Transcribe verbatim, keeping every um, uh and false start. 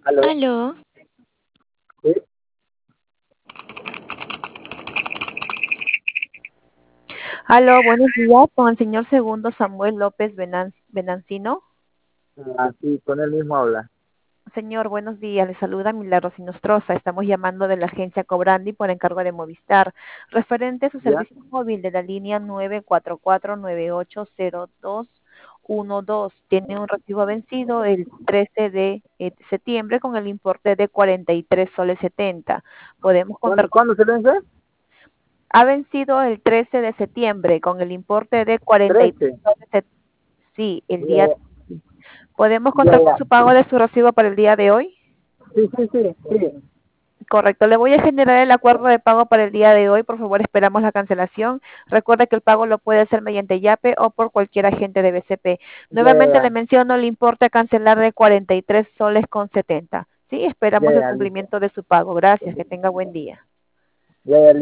Aló, Aló, sí, Aló, buenos días, con el señor segundo Samuel López Venan- Venancino. así con él mismo habla. Señor, buenos días, le saluda Milagros Sinostroza. Estamos llamando de la agencia Cobrandi por encargo de Movistar, referente a su ¿Ya? servicio móvil de la línea nueve cuatro cuatro nueve ocho cero dos uno dos. Tiene un recibo vencido el trece de eh, septiembre con el importe de cuarenta y tres soles setenta. Podemos contar ¿Cuándo, con... ¿cuándo se vence? Ha vencido el trece de septiembre con el importe de cuarenta y tres Trece. soles setenta. Sí, el día. Ya, ¿Podemos ya, contar con ya. su pago de su recibo para el día de hoy? Sí, sí, sí, sí. Correcto. Le voy a generar el acuerdo de pago para el día de hoy. Por favor, esperamos la cancelación. Recuerde que el pago lo puede hacer mediante YAPE o por cualquier agente de B C P. Ya, ya, Nuevamente le ya, menciono, le importa cancelar de cuarenta y tres soles con setenta. Sí, ya, esperamos el ya, listo. cumplimiento de su pago. Gracias. Que tenga buen día. Ya, ya,